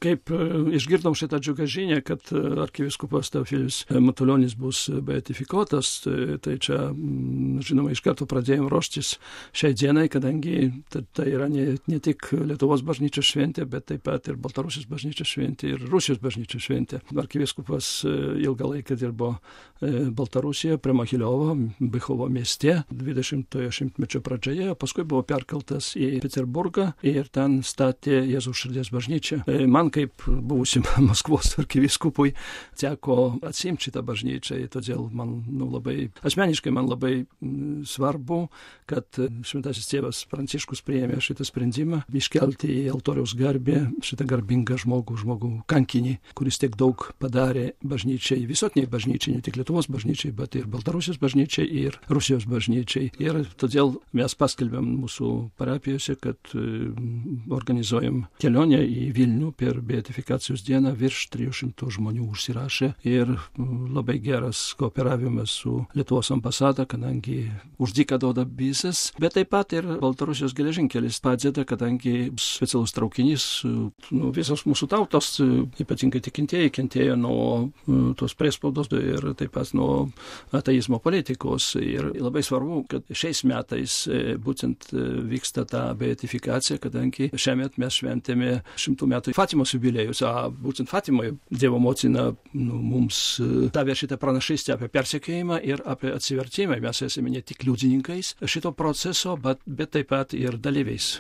Kaip išgirdom šitą džiugą žinią, kad arkivyskupas Teofilius Matulionis bus beatifikuotas, tai čia, žinoma, iš karto pradėjom ruoštis šiai dienai, kadangi tai yra ne tik Lietuvos bažnyčios šventė, bet taip pat ir Baltarusijos bažnyčios šventė ir Rusijos bažnyčios šventė. Arkivyskupas ilgą laiką dirbo Baltarusijoje, prie Mohiliovo, Bychovo mieste 20-ojo šimtmečio pradžioje, paskui buvo perkeltas į Peterburgą ir ten statė Jėzaus širdies bažnyčią. Man kaip buvusiam Maskvos arkivyskupui teko atsiimti šitą bažnyčią, todėl man asmeniškai man labai svarbu, kad šventasis tėvas Pranciškus priėmė šitą sprendimą iškelti į altoriaus garbę šitą garbingą žmogų kankinį, kuris tiek daug padarė bažnyčiai, visuotiniai bažnyčiai, ne tik Lietuvos bažnyčiai, bet ir Baltarusijos bažnyčiai ir Rusijos bažnyčiai. Ir todėl mes paskelbėm mūsų parapijose, kad organizuojam kelionę į Vilnių per beatifikacijos dieną, virš 300 žmonių užsirašė ir labai geras kooperavimas su Lietuvos ambasada, kadangi už dyką duoda vizas, bet taip pat ir Baltarusijos geležinkelis padeda, kadangi specialus traukinys, visos mūsų tautos, ypatingai tikintieji, kentėjo nuo tos priespaudos ir taip pat nuo ateizmo politikos. Ir labai svarbu, kad šiais metais būtent vyksta ta beatifikacija, kadangi šiemet mes šventėme 100 metų Fatimos jubiliejus, būtent Fatimoje Dievo motina mums davė šitą pranašystę apie persekiojimą ir apie atsivertimą. Mes esame ne tik liudininkais šito proceso, bet taip pat ir dalyviais.